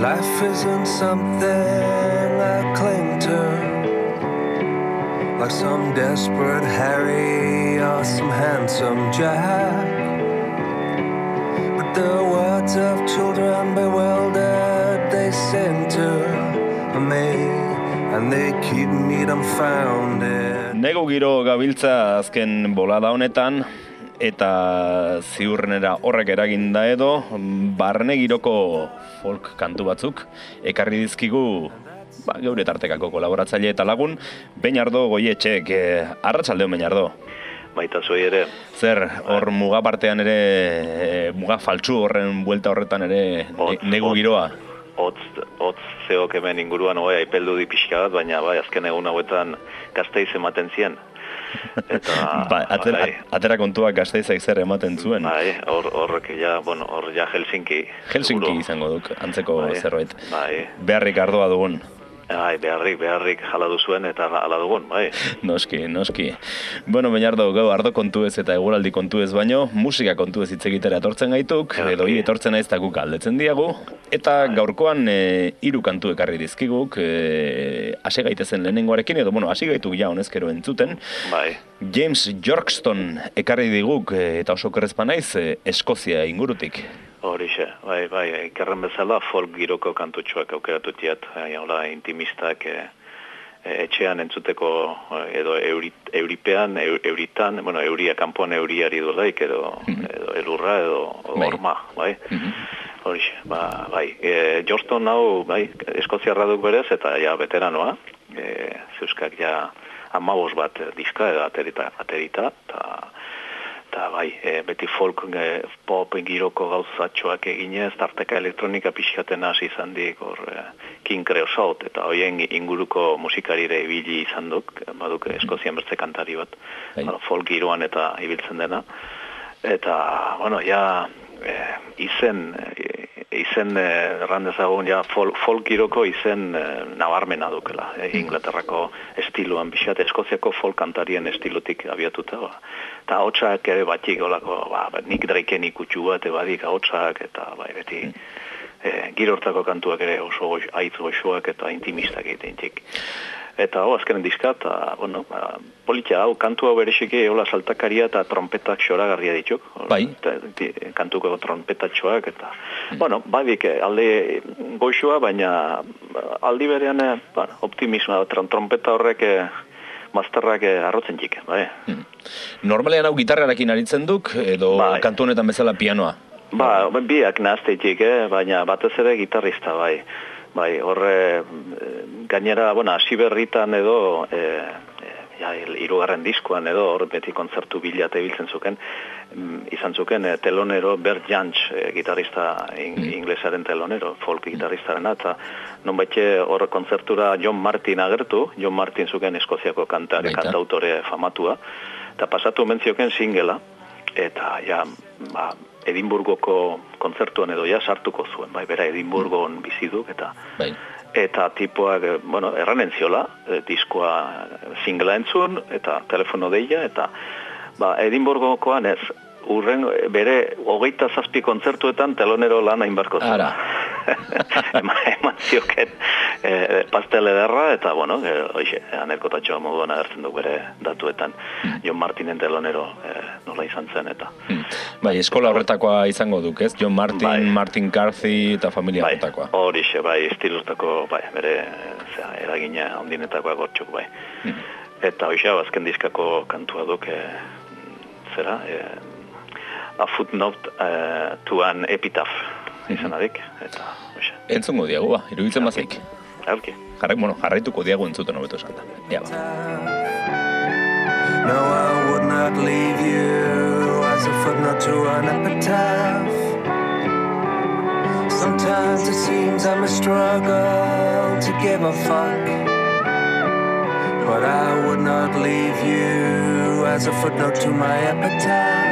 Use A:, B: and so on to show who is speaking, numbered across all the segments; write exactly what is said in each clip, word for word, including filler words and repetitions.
A: Life isn't something I cling to, like some desperate Harry or some handsome Jack. But the words of children bewildered, they sing to me, and they keep me dumbfounded.
B: Negu giro gabiltza azken bolada honetan, eta ziurrenera horrek eraginda edo, barne giroko folk kantu batzuk ekarri dizkigu ba, geure tartekako kolaboratzaile eta lagun Beñardo Goietxek. Eh, arratsaldeo Beñardo.
C: Baita zuei ere.
B: Zer, hor muga partean ere, e, muga faltsu horren buelta horretan ere ne, negu giroa?
C: Otz, otz zeok hemen inguruan hoi aipeldu di pixka bat, baina bai, azken egun hauetan Gasteiz ematen zien. Eta,
B: ba, atera,
C: bai,
B: atera kontuak Gasteizek zer ematen zuen.
C: Bai, hor, horrek ja, bueno, hor ja Helsinki.
B: Helsinki
C: seguro.
B: Izango duk, antzeko
C: bai,
B: zerbait.
C: Bai.
B: Beharrik ardoa dugun.
C: Bai, beharrik, beharrik jala duzuen eta hala dugun, bai.
B: Noski, noski. Bueno, Beñardo, gau ardo kontu ez eta eguraldi kontu ez baino, musika kontu ez hitz egitera etortzen gaituk, edo hi etortzen naiz eta guk galdetzen diagu, eta gaurkoan e, hiru kantu ekarri dizkiguk, e, hasi gaitezen lehenengoarekin, edo, bueno, hasi gaituk ja honezkero entzuten.
C: Bai.
B: James Yorkston ekarri diguk, e, eta oso kerrezpa naiz, e, Eskozia ingurutik.
C: Horixe, bai, bai, ikerren bezala folk giroko kantutxoak aukeratutiat, hola, intimistak e, e, etxean entzuteko edo eurit, euripean, eu, euritan, bueno, euria kanpoan euriari dolaik, edo, mm-hmm. edo elurra, edo horma, bai. Mm-hmm. Horixe, ba, bai, e, Johnston hau, bai, eskoziarra duk berez, eta ja, veteranoa, e, zeuskak ja amabos bat diska edo aterita, aterita, eta eta bai, e, beti folk e, pop giroko gauzatxoak eginez, tarteka elektronika pixkaten hasi izan dik, hor e, King Creosote, eta hoien inguruko musikarire ibili izan duk, baduk Eskozian bertze kantari bat, bueno, folk giroan eta ibiltzen dena, eta, bueno, ja, e, izen, e, izen e, errandezagun, ja, folk, folk giroko izen e, nabarmena dukela, e, Inglaterrako estiloan pixat, Eskoziako folk kantarien estilotik abiatuta, ba. Eta hotxak ere batik olako, ba, nik Drakeen ikutxu bat ebadik hotxak, eta bai, beti e, girortako kantuak ere oso aitz goxoak eta intimistak egiten. Eta ho, azkenen diska, eta, bueno, ba, politia hau, kantu hau berexiki, hola saltakaria eta trompetak xoragarria dituk.
B: Bai.
C: Eta, kantuko trompetatxoak, eta, mm. bueno, badik, alde goxoa, baina aldi berean, bueno, optimismoa, trompeta horrek, mazterrak arrotzen txik, bai. Hmm.
B: Normalean hau gitarrarekin aritzen duk, edo bai. Kantu honetan bezala pianoa?
C: Ba, biak nahazteitik, eh? Baina batez ere gitarrista, bai. Bai, horre, gainera, bueno, hasi berritan edo, e, e, ja, hirugarren diskoan edo, hor beti kontzertu bilate biltzen zuken, izan zuken e, telonero Bert Jansch, e, gitarrista in, mm. inglesaren telonero, folk gitarristarena, eta non baitxe hor kontzertura John Martin agertu, John Martin zuken Eskoziako kantare, kantautore famatua, eta pasatu mentzioken singela, eta ja, ba, Edimburgoko kontzertuan edo ja sartuko zuen, bai, bera Edimburgon biziduk, eta bai. Eta tipoak, bueno, erranen ziola, e, diskoa singela entzun, eta telefono deia, eta ba, Edimburgokoan ez, urren bere hogeita zazpi kontzertuetan telonero lan hainbarko zen.
B: Ara.
C: eman, eman zioken e, pastel ederra, eta, bueno, e, oixe, anerkotatxoa moduan agertzen du bere datuetan. Mm. John Martinen telonero e, nola izan zen, eta. Mm.
B: Bai, eskola horretakoa izango duk, ez? John Martin, bai. Martin Carthy eta familia
C: bai.
B: Horretakoa.
C: Horixe, bai, estilurtako, bai, bere zera, eragina ondinetakoa gortxuk, bai. Mm. Eta oixe, azken diskako kantua duk, e, zera, e, a footnote uh, to an epitaph izanarik, eta oixe.
B: Entzungo diagu, ba, iruditzen bazik.
C: Aurki.
B: Jarraik, bueno, jarraituko diagu entzuten hobeto esan da. Ea, ba.
A: No, I would not leave you as a footnote to an epitaph. Sometimes it seems I'm a struggle to give a fuck, but I would not leave you as a footnote to my epitaph.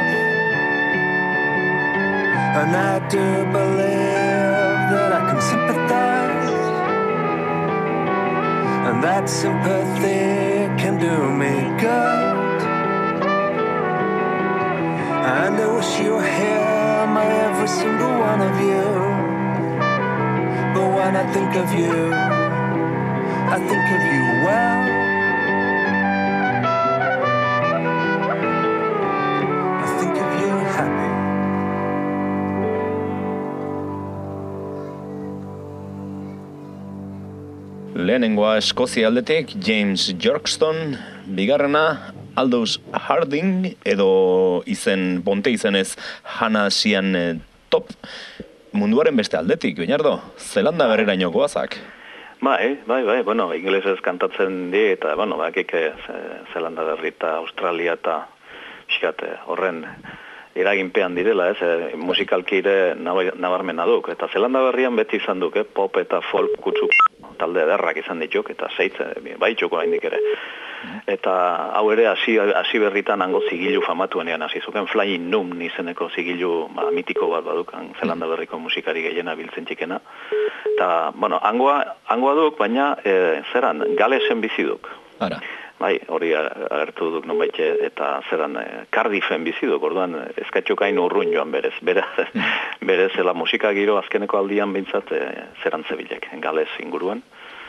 A: And I do believe that I can sympathize, and that sympathy can do me good. And I wish you were here, my every single one of you, But when I think of you, I think of you well. I think of you happy.
B: Lehenengoa Eskozia aldetik James Yorkston, bigarrena Aldous Harding, edo izen, ponte izenez Hannah Sian Top, munduaren beste aldetik, Beñardo, Zelanda berreraino goazak.
C: Bai, bai, bai, bueno, ingelesez kantatzen di, eta, bueno, bakik Zelanda berri eta Australia eta xikate horren eraginpean direla, ez, musikalki ere nabarmena duk, eta Zelanda berrian beti izan duk, eh, pop eta folk kutsuk talde ederrak izan dituk, eta zeitze, bai txoko haindik ere. Eta hau ere hasi hasi berritan hango zigilu famatuenean hasi zuken Flying Nun izeneko zigilu ba, mitiko bat badukan Zelanda berriko musikari gehiena biltzen txikena. Eta, bueno, hangoa, hangoa duk, baina e, zeran, Galesen bizi duk.
B: Ara.
C: Bai, hori agertu duk nonbait eta zeran e, Cardiffen bizi duk, orduan eskatxokain urrun joan berez. Berez, berez zela musika giro azkeneko aldian behintzat e, zeran zebilek, Gales inguruan.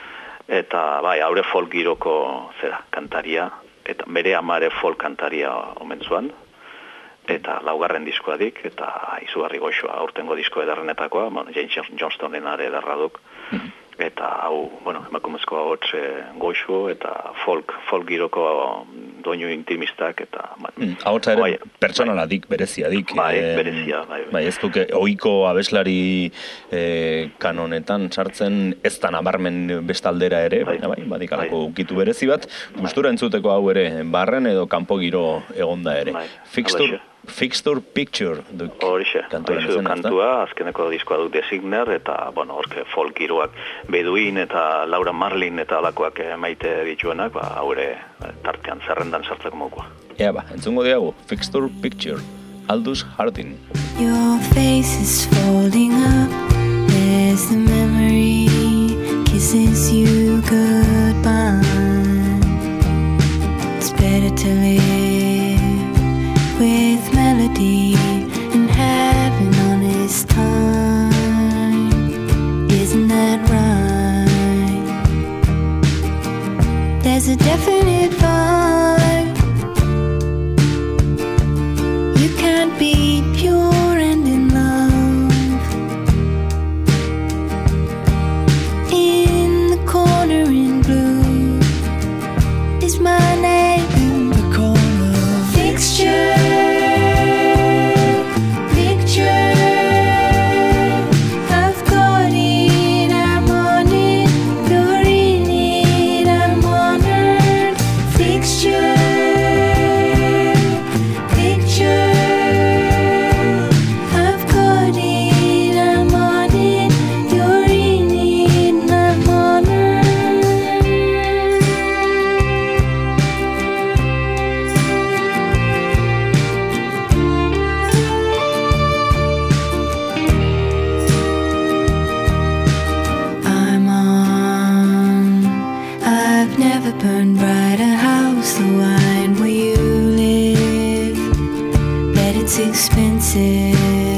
C: Eta bai, haure folk giroko zera, kantaria, eta bere amare folk kantaria omen zuan, eta laugarren diskoadik, eta izugarri goxoa, aurtengo disko edarrenetakoa, bueno, James Johnstonen are edarraduk, eta hau, bueno, emakumezko hotz goxo, eta folk, folk giroko doinu intimistak, eta...
B: Mm, Ahotza ere pertsonaladik, bereziadik.
C: Bai, berezia, bai.
B: Bai, ez duke, oiko abeslari eh, kanonetan sartzen ez da nabarmen bestaldera ere, baina bai, badikalako ukitu berezi bat, gustura entzuteko hau ere, barren edo kanpo giro egonda ere.
C: Bai,
B: Fixture, Fixture Picture duk
C: Horixe,
B: kantuaren
C: horixe du
B: zen,
C: kantua, azkeneko diskoa duk Designer, eta, bueno, horke folk giroak Beduin eta Laura Marlin eta alakoak maite dituenak, ba, haure tartean zerrendan sartzeko mokoa.
B: Ea ba, entzungo diago, Fixture Picture, Aldous Harding.
D: Your face is folding up as the memory kisses you goodbye. It's better to live with melody and have an honest time. Isn't that right? There's a definite vibe. You can't be pure and in love. In the corner in blue is my name. In the corner, fixture. Burn brighter house, the wine where you live, but it's expensive.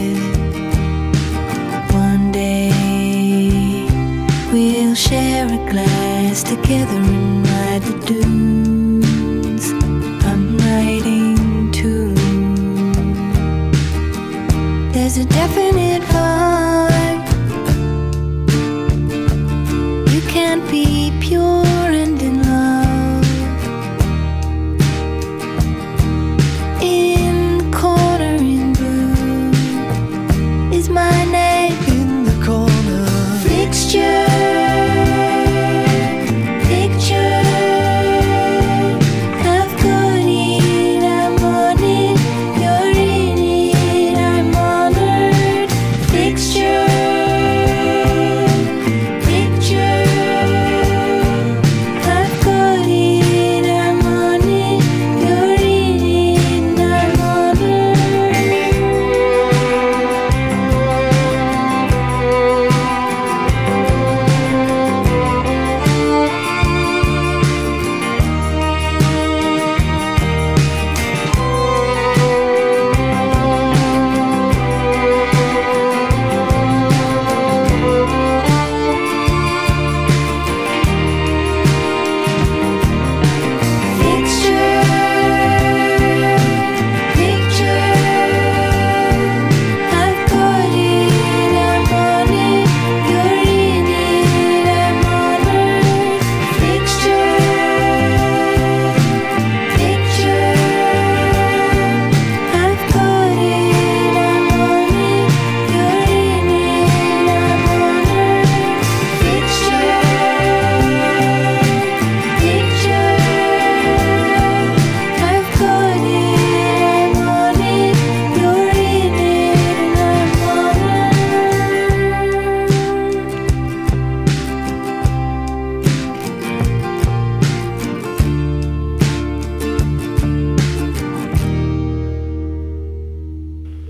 D: One day we'll share a glass together and ride the dunes. I'm writing too. There's a definite vibe. You can't be pure. Fixture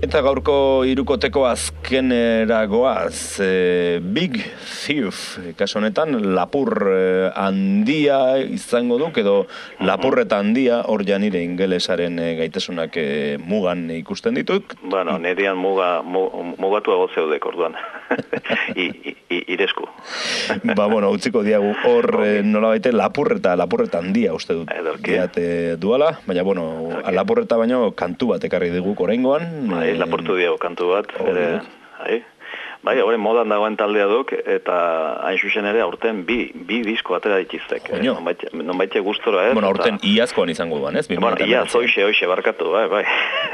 B: Eta gaurko hirukoteko azkenera goaz, e, Big Thief, kasu honetan, lapur e, handia izango duk, edo lapurreta handia, hor ja nire ingelesaren e, gaitasunak e, mugan ikusten ditut.
C: Bueno, nirian muga, mugatu hago zeudek orduan, I, I, I, iresku.
B: Ba, bueno, utziko diagu hor e, nola baite lapurreta, lapurreta handia uste dut. Diate duala, baina, bueno, lapurreta baino kantu bat ekarri diguk oraingoan.
C: Bai, lapurtu diago kantu bat, ere, bai, bai, hori modan dagoen taldea duk, eta hain zuzen ere aurten bi, bi disko atera ditiztek. Non baite gustora ez.
B: Bueno, aurten eta... iazkoan izango duan, ez?
C: Bueno, iaz, oixe, oixe, barkatu, bai, bai.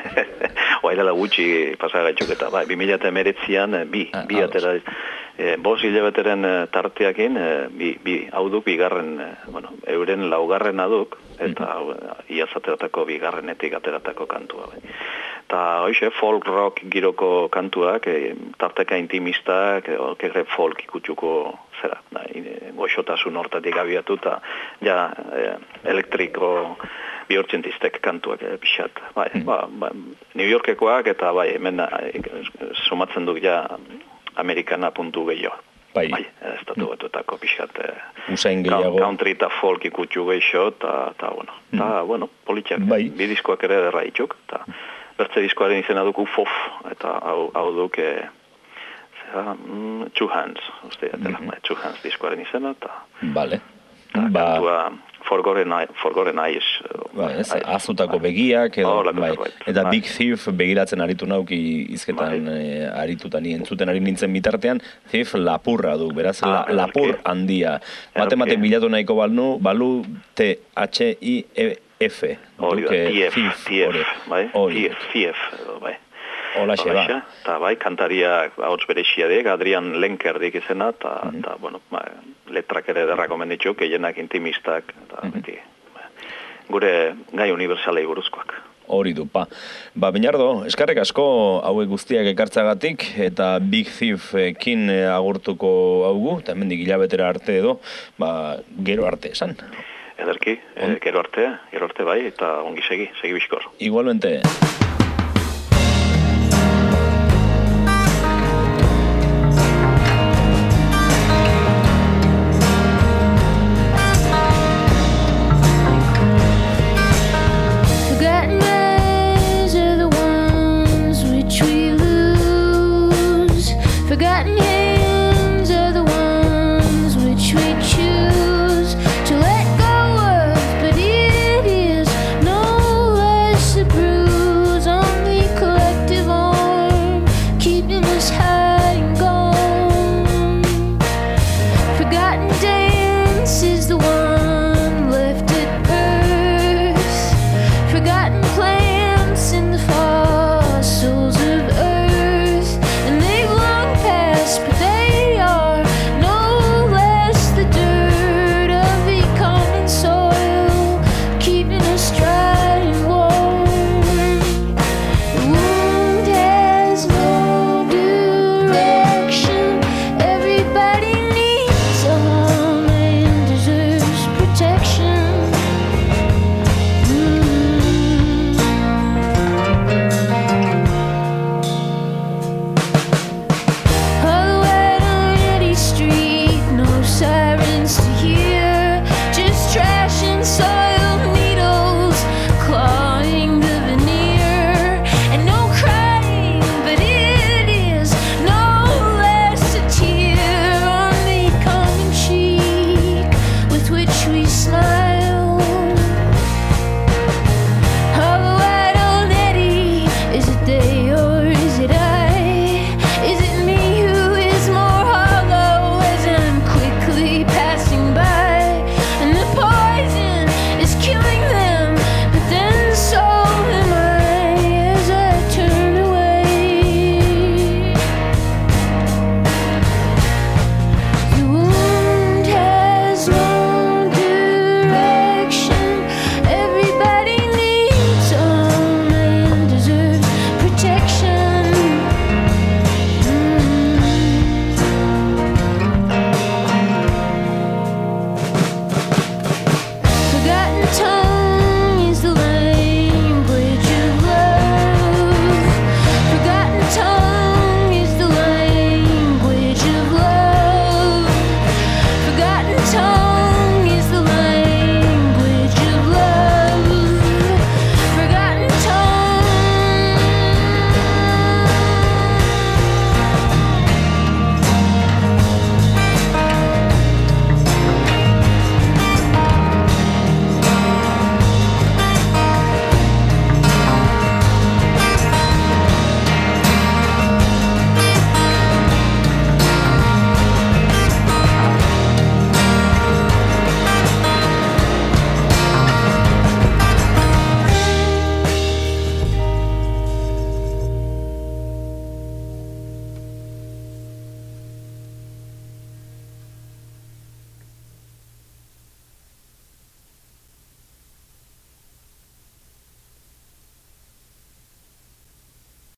C: Oa dela gutxi pasagaitxuk eta, bai, bi mila emeretzian bi, ah, bi atera e, bos hilabeteren tarteakin, e, bi, bi, hau duk, bigarren, e, bueno, euren laugarren aduk, eta mm-hmm. iaz ateratako bigarrenetik ateratako kantua, bai. Eta, hoize, folk rock giroko kantuak, e, tarteka intimistak, e, okere folk ikutsuko zera, da, e, goxotasun hortatik abiatu, eta ja, e, elektriko bihurtzentiztek kantuak e, pixat. Bai, mm. ba, ba, New Yorkekoak eta bai, hemen e, sumatzen duk ja Amerikana puntu gehiago.
B: Bai,
C: bai estatu mm. batuetako pixat. E,
B: Usain gehiago.
C: Country eta folk ikutsu gehiago, eta, bueno, ta, mm. bueno, politxak, bai. Bi diskoak ere derra itxuk, eta bertze diskoaren izena duku Fof, eta hau, hau duk, e, zera, mm, Two Hands, uste, mm-hmm. Two Hands diskoaren izena, eta
B: vale.
C: Ta,
B: ba...
C: kantua Forgotten, forgotten Eyes.
B: Ba, ez, azutako begiak, edo,
C: oh,
B: bai. Eta Big Thief begiratzen aritu nauki izketan e, aritutan, entzuten ari nintzen bitartean, Thief lapurra du, beraz, ah, la, lapur handia. Mate-mate bilatu nahiko balnu, balu T H I F.
C: Hori da, T F, T F, bai? T F, bai.
B: Hola, xeba.
C: Eta bai, kantariak hauts berexiadek, Adrian Lenkerdik izena, eta, mm -hmm. bueno, ba, letrak ere derrako menditzuk, gehienak intimistak, eta mm -hmm. beti, ba, gure gai universalei buruzkoak.
B: Hori du, pa. Ba, Beñardo, eskarrek asko hauek guztiak ekartzagatik, eta Big Thief ekin agurtuko haugu, eta hemendik hilabetera arte edo, ba, gero arte esan.
C: Ederki, eh, gero arte, gero arte bai, eta ongi segi, segi bizkor.
B: Igualmente.